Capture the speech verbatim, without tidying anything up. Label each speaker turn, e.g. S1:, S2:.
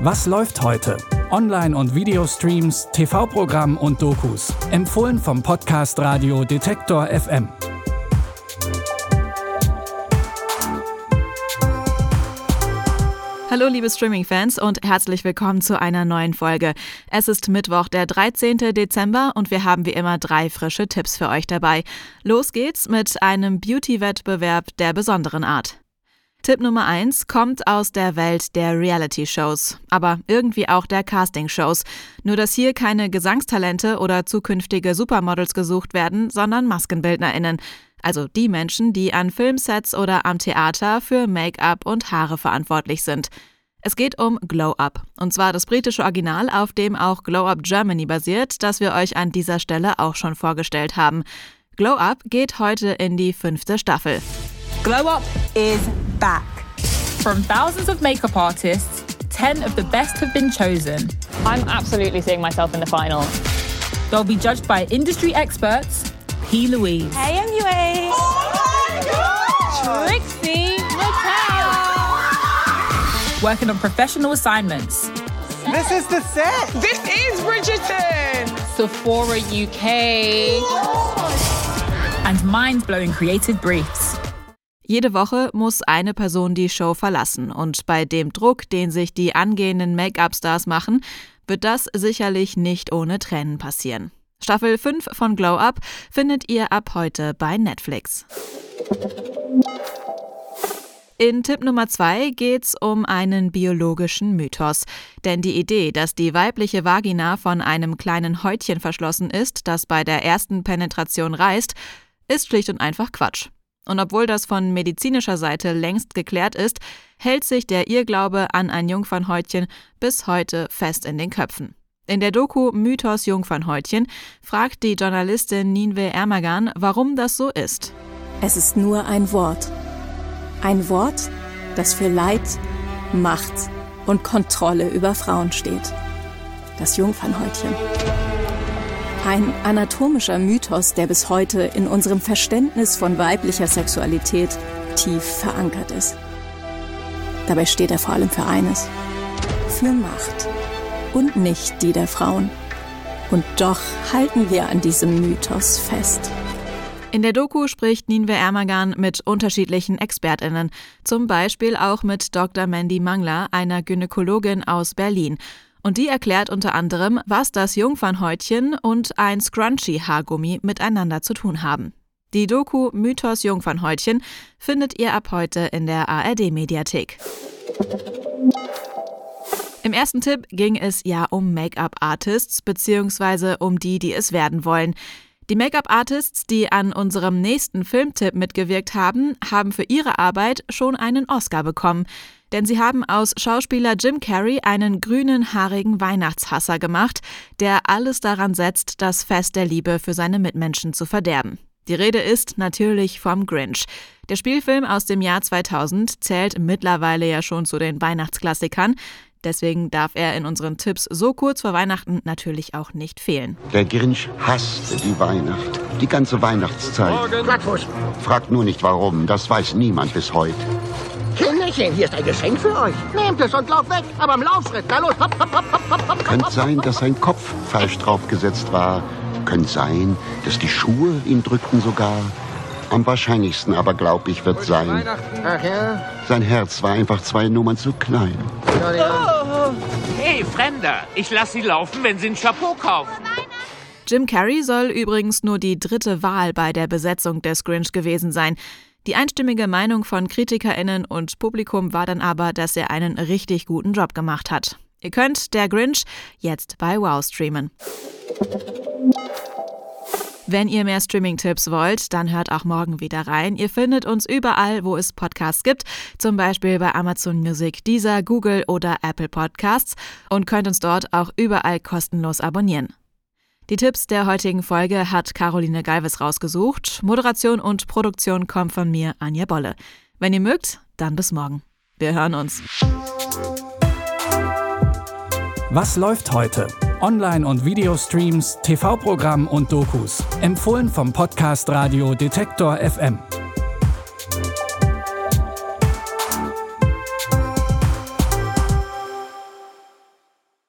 S1: Was läuft heute? Online- und Videostreams, T V-Programm und Dokus. Empfohlen vom Podcast Radio Detektor F M.
S2: Hallo liebe Streaming-Fans und herzlich willkommen zu einer neuen Folge. Es ist Mittwoch, der dreizehnten Dezember und wir haben wie immer drei frische Tipps für euch dabei. Los geht's mit einem Beauty-Wettbewerb der besonderen Art. Tipp Nummer eins kommt aus der Welt der Reality-Shows, aber irgendwie auch der Casting-Shows. Nur dass hier keine Gesangstalente oder zukünftige Supermodels gesucht werden, sondern MaskenbildnerInnen. Also die Menschen, die an Filmsets oder am Theater für Make-up und Haare verantwortlich sind. Es geht um Glow Up. Und zwar das britische Original, auf dem auch Glow Up Germany basiert, das wir euch an dieser Stelle auch schon vorgestellt haben. Glow Up geht heute in die fünfte Staffel.
S3: Glow Up is back. From thousands of makeup artists, ten of the best have been chosen.
S4: I'm absolutely seeing myself in the final.
S3: They'll be judged by industry experts, P. Louise.
S5: Hey, M U A.
S3: Oh my God!
S5: Trixie Mattel.
S3: Working on professional assignments.
S6: This is the set.
S7: This is Bridgerton.
S4: Sephora U K.
S3: And mind-blowing creative briefs.
S2: Jede Woche muss eine Person die Show verlassen und bei dem Druck, den sich die angehenden Make-up-Stars machen, wird das sicherlich nicht ohne Tränen passieren. Staffel fünf von Glow Up findet ihr ab heute bei Netflix. In Tipp Nummer zwei geht's um einen biologischen Mythos. Denn die Idee, dass die weibliche Vagina von einem kleinen Häutchen verschlossen ist, das bei der ersten Penetration reißt, ist schlicht und einfach Quatsch. Und obwohl das von medizinischer Seite längst geklärt ist, hält sich der Irrglaube an ein Jungfernhäutchen bis heute fest in den Köpfen. In der Doku Mythos Jungfernhäutchen fragt die Journalistin Ninve Ermagan, warum das so ist.
S8: Es ist nur ein Wort. Ein Wort, das für Leid, Macht und Kontrolle über Frauen steht. Das Jungfernhäutchen. Ein anatomischer Mythos, der bis heute in unserem Verständnis von weiblicher Sexualität tief verankert ist. Dabei steht er vor allem für eines: für Macht. Und nicht die der Frauen. Und doch halten wir an diesem Mythos fest.
S2: In der Doku spricht Ninve Ermagan mit unterschiedlichen ExpertInnen, zum Beispiel auch mit Doktor Mandy Mangler, einer Gynäkologin aus Berlin. Und die erklärt unter anderem, was das Jungfernhäutchen und ein Scrunchie-Haargummi miteinander zu tun haben. Die Doku Mythos Jungfernhäutchen findet ihr ab heute in der A R D-Mediathek. Im ersten Tipp ging es ja um Make-up-Artists bzw. um die, die es werden wollen. Die Make-up-Artists, die an unserem nächsten Filmtipp mitgewirkt haben, haben für ihre Arbeit schon einen Oscar bekommen. Denn sie haben aus Schauspieler Jim Carrey einen grünen, haarigen Weihnachtshasser gemacht, der alles daran setzt, das Fest der Liebe für seine Mitmenschen zu verderben. Die Rede ist natürlich vom Grinch. Der Spielfilm aus dem Jahr zweitausend zählt mittlerweile ja schon zu den Weihnachtsklassikern. Deswegen darf er in unseren Tipps so kurz vor Weihnachten natürlich auch nicht fehlen.
S9: Der Grinch hasste die Weihnacht, die ganze Weihnachtszeit.
S10: Plattfuß.
S9: Fragt nur nicht warum, das weiß niemand bis heute.
S10: Kinderchen, hier ist ein Geschenk für euch. Nehmt es und lauft weg, aber im Laufschritt. Na los, hopp, hopp, hopp, hopp, hopp.
S9: Könnte sein, dass sein Kopf falsch draufgesetzt war. Könnte sein, dass die Schuhe ihn drückten sogar. Am wahrscheinlichsten aber, glaub ich, wird sein,
S10: Ach ja?
S9: sein Herz war einfach zwei Nummern zu klein.
S11: Hey, Fremder, ich lass Sie laufen, wenn Sie ein Chapeau kaufen.
S2: Jim Carrey soll übrigens nur die dritte Wahl bei der Besetzung des Grinch gewesen sein. Die einstimmige Meinung von KritikerInnen und Publikum war dann aber, dass er einen richtig guten Job gemacht hat. Ihr könnt Der Grinch jetzt bei Wow streamen. Wenn ihr mehr Streaming-Tipps wollt, dann hört auch morgen wieder rein. Ihr findet uns überall, wo es Podcasts gibt, zum Beispiel bei Amazon Music, Deezer, Google oder Apple Podcasts und könnt uns dort auch überall kostenlos abonnieren. Die Tipps der heutigen Folge hat Caroline Galvis rausgesucht. Moderation und Produktion kommt von mir, Anja Bolle. Wenn ihr mögt, dann bis morgen. Wir hören uns.
S1: Was läuft heute? Online- und Videostreams, T V-Programm und Dokus. Empfohlen vom Podcast Radio Detektor F M.